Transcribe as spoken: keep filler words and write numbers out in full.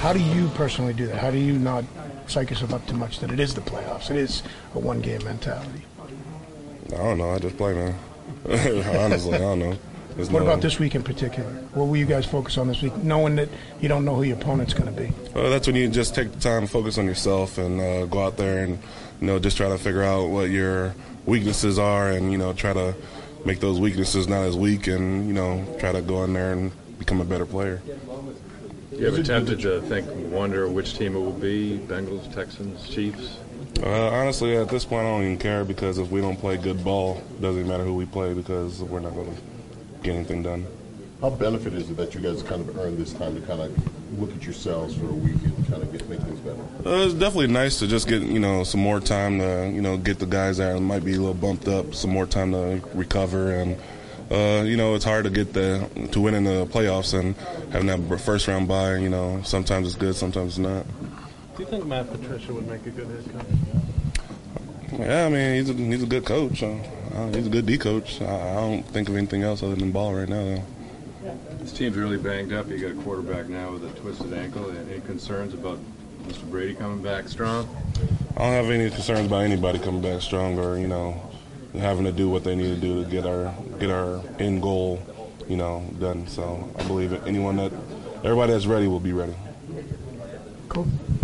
How do you personally do that? How do you not psych yourself up too much that it is the playoffs? It is a one-game mentality. I don't know. I just play, man. Honestly, I don't know. There's what no, about this week in particular? What will you guys focus on this week, knowing that you don't know who your opponent's going to be? Well, that's when you just take the time to focus on yourself and uh, go out there and, you know, just try to figure out what your weaknesses are and, you know, try to make those weaknesses not as weak and, you know, try to go in there and become a better player. You ever tempted to think, wonder which team it will be, Bengals, Texans, Chiefs? Uh, honestly, at this point, I don't even care because if we don't play good ball, it doesn't matter who we play because we're not going to get anything done. How benefit is it that you guys kind of earned this time to kind of look at yourselves for a week and kind of get make things better? Uh, it's definitely nice to just get, you know, some more time to, you know, get the guys that might be a little bumped up, some more time to recover. And, uh, you know, it's hard to get the to win in the playoffs and having that first round bye, you know, sometimes it's good, sometimes it's not. Do you think Matt Patricia would make a good head coach? Yeah, I mean, he's a, he's a good coach. Uh, he's a good D coach. I, I don't think of anything else other than ball right now, though. This team's really banged up. You got a quarterback now with a twisted ankle. Any concerns about Mister Brady coming back strong? I don't have any concerns about anybody coming back strong or, you know, having to do what they need to do to get our get our end goal, you know, done. So I believe anyone that, everybody that's ready will be ready. Cool.